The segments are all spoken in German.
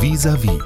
Vis-à-vis.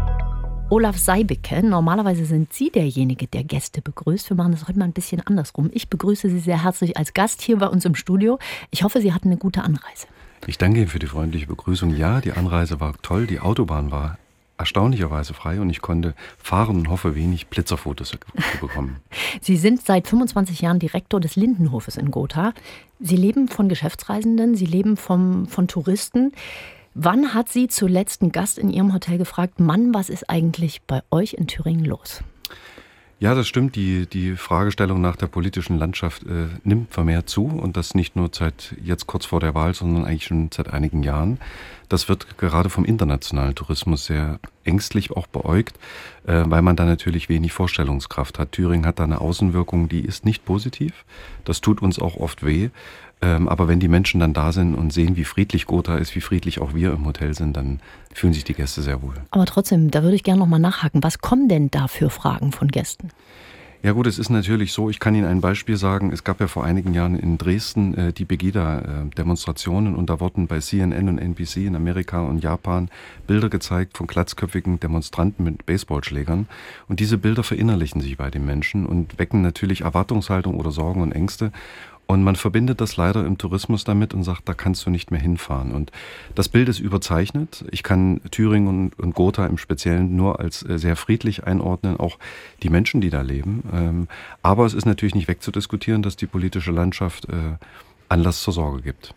Olaf Seibeke, normalerweise sind Sie derjenige, der Gäste begrüßt. Wir machen das heute mal ein bisschen andersrum. Ich begrüße Sie sehr herzlich als Gast hier bei uns im Studio. Ich hoffe, Sie hatten eine gute Anreise. Ich danke Ihnen für die freundliche Begrüßung. Ja, die Anreise war toll. Die Autobahn war erstaunlicherweise frei und ich konnte fahren und hoffe, wenig Blitzerfotos zu bekommen. Sie sind seit 25 Jahren Direktor des Lindenhofes in Gotha. Sie leben von Geschäftsreisenden, Sie leben von Touristen. Wann hat Sie zuletzt ein Gast in Ihrem Hotel gefragt, Mann, was ist eigentlich bei euch in Thüringen los? Ja, das stimmt. Die Fragestellung nach der politischen Landschaft nimmt vermehrt zu und das nicht nur seit jetzt kurz vor der Wahl, sondern eigentlich schon seit einigen Jahren. Das wird gerade vom internationalen Tourismus sehr ängstlich auch beäugt, weil man da natürlich wenig Vorstellungskraft hat. Thüringen hat da eine Außenwirkung, die ist nicht positiv. Das tut uns auch oft weh. Aber wenn die Menschen dann da sind und sehen, wie friedlich Gotha ist, wie friedlich auch wir im Hotel sind, dann fühlen sich die Gäste sehr wohl. Aber trotzdem, da würde ich gerne noch mal nachhaken. Was kommen denn da für Fragen von Gästen? Ja gut, es ist natürlich so, ich kann Ihnen ein Beispiel sagen, es gab ja vor einigen Jahren in Dresden die Pegida-Demonstrationen und da wurden bei CNN und NBC in Amerika und Japan Bilder gezeigt von glatzköpfigen Demonstranten mit Baseballschlägern und diese Bilder verinnerlichen sich bei den Menschen und wecken natürlich Erwartungshaltung oder Sorgen und Ängste. Und man verbindet das leider im Tourismus damit und sagt, da kannst du nicht mehr hinfahren. Und das Bild ist überzeichnet. Ich kann Thüringen und Gotha im Speziellen nur als sehr friedlich einordnen, auch die Menschen, die da leben. Aber es ist natürlich nicht wegzudiskutieren, dass die politische Landschaft Anlass zur Sorge gibt.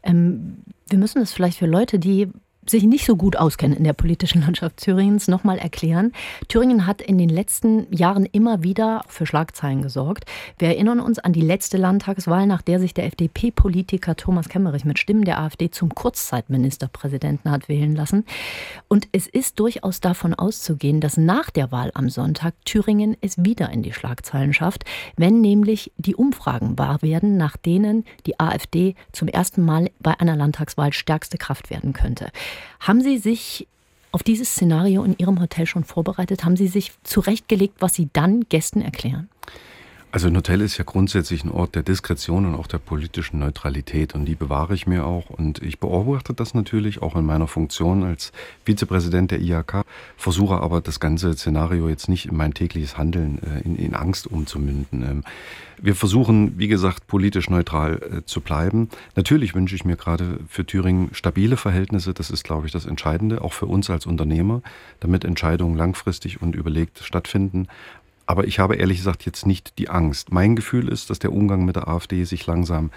Wir müssen das vielleicht für Leute, die sich nicht so gut auskennen in der politischen Landschaft Thüringens, nochmal erklären. Thüringen hat in den letzten Jahren immer wieder für Schlagzeilen gesorgt. Wir erinnern uns an die letzte Landtagswahl, nach der sich der FDP-Politiker Thomas Kemmerich mit Stimmen der AfD zum Kurzzeitministerpräsidenten hat wählen lassen. Und es ist durchaus davon auszugehen, dass nach der Wahl am Sonntag Thüringen es wieder in die Schlagzeilen schafft, wenn nämlich die Umfragen wahr werden, nach denen die AfD zum ersten Mal bei einer Landtagswahl stärkste Kraft werden könnte. Haben Sie sich auf dieses Szenario in Ihrem Hotel schon vorbereitet? Haben Sie sich zurechtgelegt, was Sie dann Gästen erklären? Also ein Hotel ist ja grundsätzlich ein Ort der Diskretion und auch der politischen Neutralität und die bewahre ich mir auch und ich beobachte das natürlich auch in meiner Funktion als Vizepräsident der IHK, versuche aber das ganze Szenario jetzt nicht in mein tägliches Handeln in Angst umzumünden. Wir versuchen, wie gesagt, politisch neutral zu bleiben. Natürlich wünsche ich mir gerade für Thüringen stabile Verhältnisse, das ist, glaube ich, das Entscheidende, auch für uns als Unternehmer, damit Entscheidungen langfristig und überlegt stattfinden. Aber ich habe ehrlich gesagt jetzt nicht die Angst. Mein Gefühl ist, dass der Umgang mit der AfD sich langsam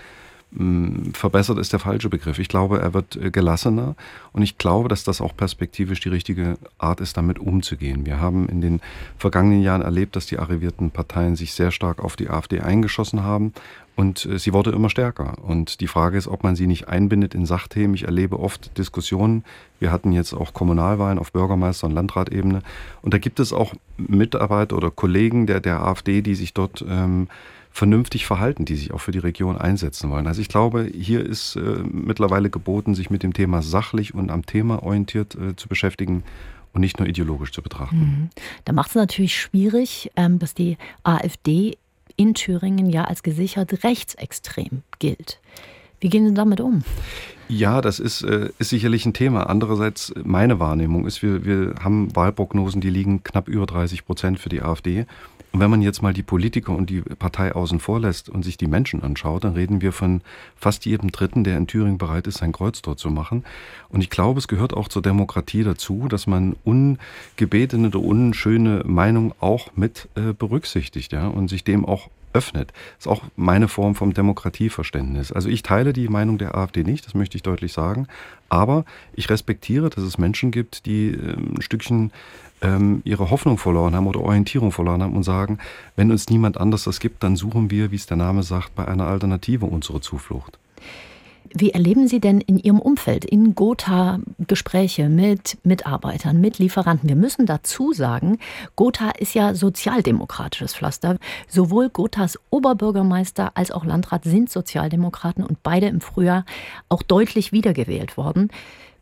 verbessert, ist der falsche Begriff. Ich glaube, er wird gelassener und ich glaube, dass das auch perspektivisch die richtige Art ist, damit umzugehen. Wir haben in den vergangenen Jahren erlebt, dass die arrivierten Parteien sich sehr stark auf die AfD eingeschossen haben und sie wurde immer stärker. Und die Frage ist, ob man sie nicht einbindet in Sachthemen. Ich erlebe oft Diskussionen. Wir hatten jetzt auch Kommunalwahlen auf Bürgermeister- und Landratebene und da gibt es auch Mitarbeiter oder Kollegen der AfD, die sich dort vernünftig verhalten, die sich auch für die Region einsetzen wollen. Also ich glaube, hier ist mittlerweile geboten, sich mit dem Thema sachlich und am Thema orientiert zu beschäftigen und nicht nur ideologisch zu betrachten. Da macht es natürlich schwierig, dass die AfD in Thüringen ja als gesichert rechtsextrem gilt. Wie gehen Sie damit um? Ja, das ist sicherlich ein Thema. Andererseits, meine Wahrnehmung ist, wir haben Wahlprognosen, die liegen knapp über 30% für die AfD. Und wenn man jetzt mal die Politiker und die Partei außen vor lässt und sich die Menschen anschaut, dann reden wir von fast jedem Dritten, der in Thüringen bereit ist, sein Kreuz dort zu machen. Und ich glaube, es gehört auch zur Demokratie dazu, dass man ungebetene oder unschöne Meinung auch mit berücksichtigt, ja, und sich dem auch öffnet. Das ist auch meine Form vom Demokratieverständnis. Also ich teile die Meinung der AfD nicht, das möchte ich deutlich sagen, aber ich respektiere, dass es Menschen gibt, die ein Stückchen ihre Hoffnung verloren haben oder Orientierung verloren haben und sagen, wenn uns niemand anders das gibt, dann suchen wir, wie es der Name sagt, bei einer Alternative unsere Zuflucht. Wie erleben Sie denn in Ihrem Umfeld, in Gotha, Gespräche mit Mitarbeitern, mit Lieferanten? Wir müssen dazu sagen, Gotha ist ja sozialdemokratisches Pflaster. Sowohl Gothas Oberbürgermeister als auch Landrat sind Sozialdemokraten und beide im Frühjahr auch deutlich wiedergewählt worden.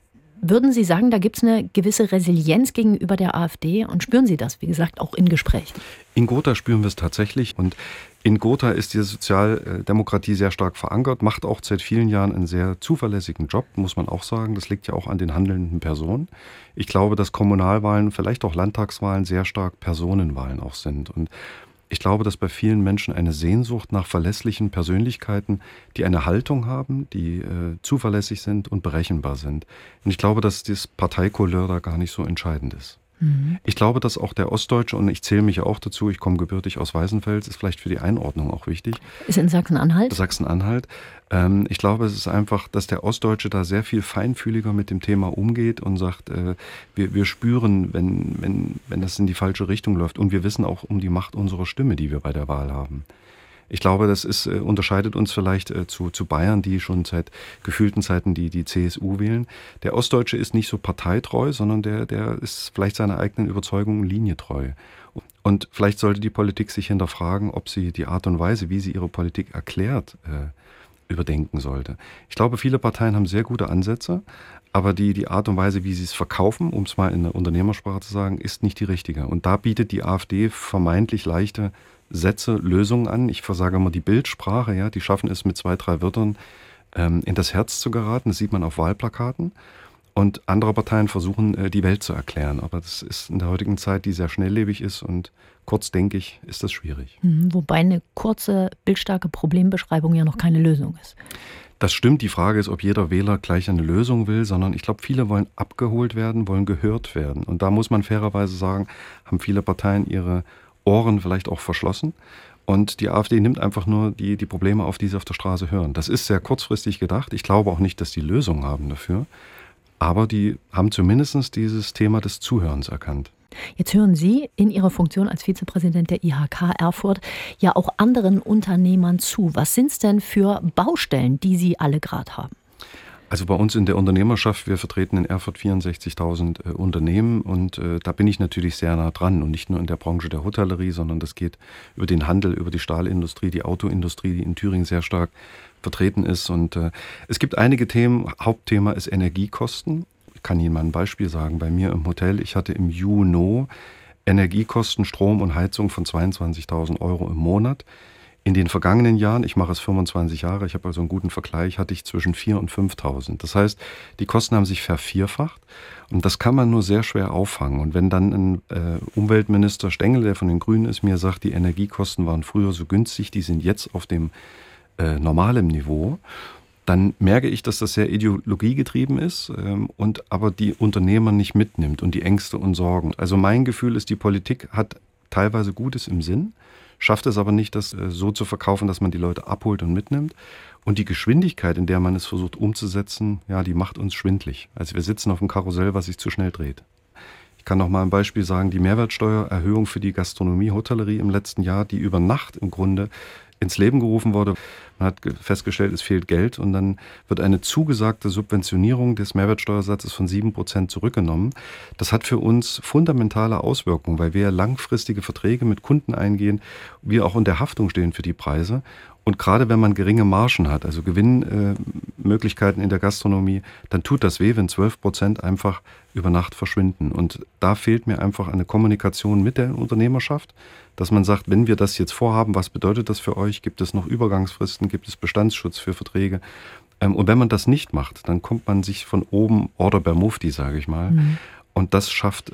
Würden Sie sagen, da gibt es eine gewisse Resilienz gegenüber der AfD und spüren Sie das, wie gesagt, auch in Gesprächen? In Gotha spüren wir es tatsächlich und in Gotha ist die Sozialdemokratie sehr stark verankert, macht auch seit vielen Jahren einen sehr zuverlässigen Job, muss man auch sagen. Das liegt ja auch an den handelnden Personen. Ich glaube, dass Kommunalwahlen, vielleicht auch Landtagswahlen sehr stark Personenwahlen auch sind. Und ich glaube, dass bei vielen Menschen eine Sehnsucht nach verlässlichen Persönlichkeiten, die eine Haltung haben, die zuverlässig sind und berechenbar sind. Und ich glaube, dass das Parteikolleur da gar nicht so entscheidend ist. Ich glaube, dass auch der Ostdeutsche, und ich zähle mich ja auch dazu, ich komme gebürtig aus Weißenfels, ist vielleicht für die Einordnung auch wichtig. Ist in Sachsen-Anhalt? Sachsen-Anhalt. Ich glaube, es ist einfach, dass der Ostdeutsche da sehr viel feinfühliger mit dem Thema umgeht und sagt, wir spüren, wenn das in die falsche Richtung läuft. Und wir wissen auch um die Macht unserer Stimme, die wir bei der Wahl haben. Ich glaube, das unterscheidet uns vielleicht zu Bayern, die schon seit gefühlten Zeiten die CSU wählen. Der Ostdeutsche ist nicht so parteitreu, sondern der ist vielleicht seiner eigenen Überzeugung linietreu. Und vielleicht sollte die Politik sich hinterfragen, ob sie die Art und Weise, wie sie ihre Politik erklärt, überdenken sollte. Ich glaube, viele Parteien haben sehr gute Ansätze, aber die Art und Weise, wie sie es verkaufen, um es mal in der Unternehmersprache zu sagen, ist nicht die richtige. Und da bietet die AfD vermeintlich leichte Sätze, Lösungen an. Ich versage immer die Bildsprache, ja, die schaffen es mit 2, 3 Wörtern in das Herz zu geraten. Das sieht man auf Wahlplakaten. Und andere Parteien versuchen, die Welt zu erklären. Aber das ist in der heutigen Zeit, die sehr schnelllebig ist und kurzdenkig, ist das schwierig. Wobei eine kurze, bildstarke Problembeschreibung ja noch keine Lösung ist. Das stimmt. Die Frage ist, ob jeder Wähler gleich eine Lösung will, sondern ich glaube, viele wollen abgeholt werden, wollen gehört werden. Und da muss man fairerweise sagen, haben viele Parteien ihre Ohren vielleicht auch verschlossen. Und die AfD nimmt einfach nur die Probleme auf, die sie auf der Straße hören. Das ist sehr kurzfristig gedacht. Ich glaube auch nicht, dass die Lösungen haben dafür. Aber die haben zumindest dieses Thema des Zuhörens erkannt. Jetzt hören Sie in Ihrer Funktion als Vizepräsident der IHK Erfurt ja auch anderen Unternehmern zu. Was sind es denn für Baustellen, die Sie alle gerade haben? Also bei uns in der Unternehmerschaft, wir vertreten in Erfurt 64.000 Unternehmen und da bin ich natürlich sehr nah dran und nicht nur in der Branche der Hotellerie, sondern das geht über den Handel, über die Stahlindustrie, die Autoindustrie, die in Thüringen sehr stark vertreten ist. Und es gibt einige Themen. Hauptthema ist Energiekosten. Ich kann Ihnen mal ein Beispiel sagen. Bei mir im Hotel, ich hatte im Juni Energiekosten, Strom und Heizung von 22.000 € im Monat. In den vergangenen Jahren, ich mache es 25 Jahre, ich habe also einen guten Vergleich, hatte ich zwischen 4.000 und 5.000. Das heißt, die Kosten haben sich vervierfacht und das kann man nur sehr schwer auffangen. Und wenn dann ein Umweltminister Stengel, der von den Grünen ist, mir sagt, die Energiekosten waren früher so günstig, die sind jetzt auf dem normalen Niveau, dann merke ich, dass das sehr ideologiegetrieben ist und aber die Unternehmer nicht mitnimmt und die Ängste und Sorgen. Also mein Gefühl ist, die Politik hat teilweise Gutes im Sinn, schafft es aber nicht, das so zu verkaufen, dass man die Leute abholt und mitnimmt. Und die Geschwindigkeit, in der man es versucht umzusetzen, ja, die macht uns schwindlig. Also wir sitzen auf einem Karussell, was sich zu schnell dreht. Ich kann noch mal ein Beispiel sagen, die Mehrwertsteuererhöhung für die Gastronomie, Hotellerie im letzten Jahr, die über Nacht im Grunde ins Leben gerufen wurde. Man hat festgestellt, es fehlt Geld und dann wird eine zugesagte Subventionierung des Mehrwertsteuersatzes von 7% zurückgenommen. Das hat für uns fundamentale Auswirkungen, weil wir langfristige Verträge mit Kunden eingehen, wir auch in der Haftung stehen für die Preise. Und gerade wenn man geringe Margen hat, also Gewinnmöglichkeiten in der Gastronomie, dann tut das weh, wenn 12% einfach über Nacht verschwinden. Und da fehlt mir einfach eine Kommunikation mit der Unternehmerschaft, dass man sagt, wenn wir das jetzt vorhaben, was bedeutet das für euch? Gibt es noch Übergangsfristen? Gibt es Bestandsschutz für Verträge? Und wenn man das nicht macht, dann kommt man sich von oben Order per Mufti, sage ich mal. Und das schafft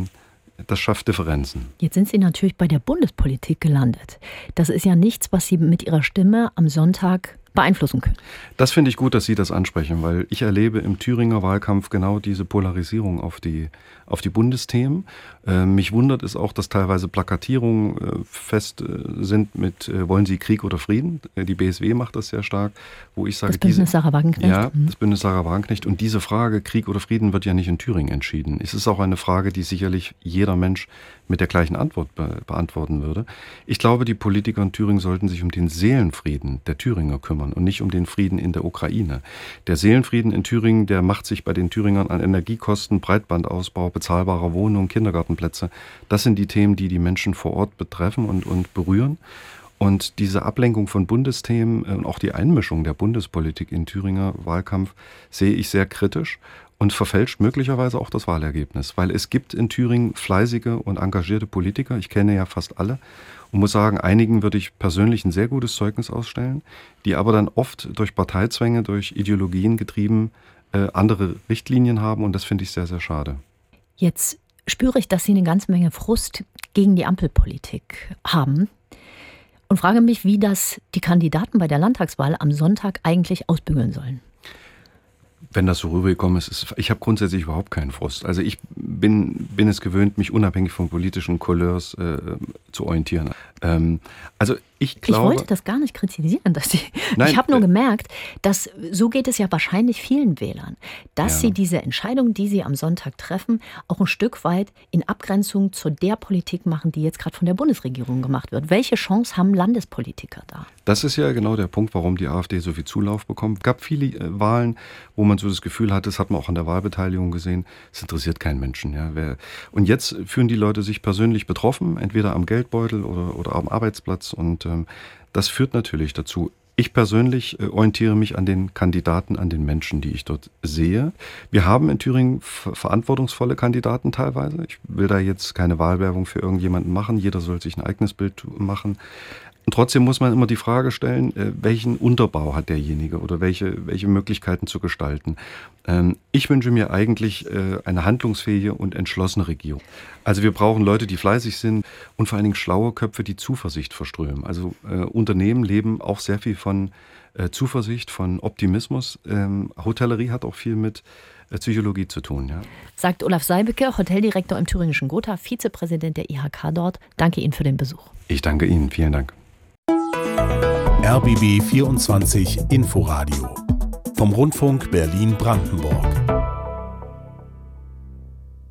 Differenzen. Jetzt sind Sie natürlich bei der Bundespolitik gelandet. Das ist ja nichts, was Sie mit Ihrer Stimme am Sonntag beeinflussen können. Das finde ich gut, dass Sie das ansprechen, weil ich erlebe im Thüringer Wahlkampf genau diese Polarisierung auf die Bundesthemen. Mich wundert es auch, dass teilweise Plakatierungen fest sind mit wollen Sie Krieg oder Frieden? Die BSW macht das sehr stark, wo ich sage, das Bündnis Sarah Wagenknecht. Ja, das Bündnis Sarah Wagenknecht. Und diese Frage, Krieg oder Frieden, wird ja nicht in Thüringen entschieden. Es ist auch eine Frage, die sicherlich jeder Mensch mit der gleichen Antwort beantworten würde. Ich glaube, die Politiker in Thüringen sollten sich um den Seelenfrieden der Thüringer kümmern und nicht um den Frieden in der Ukraine. Der Seelenfrieden in Thüringen, der macht sich bei den Thüringern an Energiekosten, Breitbandausbau, bezahlbarer Wohnungen, Kindergartenplätze. Das sind die Themen, die die Menschen vor Ort betreffen und berühren. Und diese Ablenkung von Bundesthemen und auch die Einmischung der Bundespolitik in Thüringer Wahlkampf sehe ich sehr kritisch und verfälscht möglicherweise auch das Wahlergebnis. Weil es gibt in Thüringen fleißige und engagierte Politiker, ich kenne ja fast alle, und muss sagen, einigen würde ich persönlich ein sehr gutes Zeugnis ausstellen, die aber dann oft durch Parteizwänge, durch Ideologien getrieben andere Richtlinien haben und das finde ich sehr, sehr schade. Jetzt spüre ich, dass Sie eine ganze Menge Frust gegen die Ampelpolitik haben und frage mich, wie das die Kandidaten bei der Landtagswahl am Sonntag eigentlich ausbügeln sollen. Wenn das so rübergekommen ist, ich habe grundsätzlich überhaupt keinen Frust. Also ich bin es gewöhnt, mich unabhängig von politischen Couleurs zu orientieren. Also ich glaube... Ich wollte das gar nicht kritisieren. Ich habe nur gemerkt, dass so geht es ja wahrscheinlich vielen Wählern, dass sie diese Entscheidung, die sie am Sonntag treffen, auch ein Stück weit in Abgrenzung zu der Politik machen, die jetzt gerade von der Bundesregierung gemacht wird. Welche Chance haben Landespolitiker da? Das ist ja genau der Punkt, warum die AfD so viel Zulauf bekommt. Es gab viele Wahlen, wo man so das Gefühl hatte, das hat man auch an der Wahlbeteiligung gesehen, es interessiert keinen Menschen. Ja. Und jetzt fühlen die Leute sich persönlich betroffen, entweder am Geldbeutel oder am Arbeitsplatz. Und das führt natürlich dazu. Ich persönlich orientiere mich an den Kandidaten, an den Menschen, die ich dort sehe. Wir haben in Thüringen verantwortungsvolle Kandidaten teilweise. Ich will da jetzt keine Wahlwerbung für irgendjemanden machen. Jeder soll sich ein eigenes Bild machen. Und trotzdem muss man immer die Frage stellen, welchen Unterbau hat derjenige oder welche Möglichkeiten zu gestalten. Ich wünsche mir eigentlich eine handlungsfähige und entschlossene Regierung. Also wir brauchen Leute, die fleißig sind und vor allen Dingen schlaue Köpfe, die Zuversicht verströmen. Also Unternehmen leben auch sehr viel von Zuversicht, von Optimismus. Hotellerie hat auch viel mit Psychologie zu tun. Ja. Sagt Olaf Seibeke, Hoteldirektor im thüringischen Gotha, Vizepräsident der IHK dort. Danke Ihnen für den Besuch. Ich danke Ihnen. Vielen Dank. RBB 24 Inforadio vom Rundfunk Berlin-Brandenburg.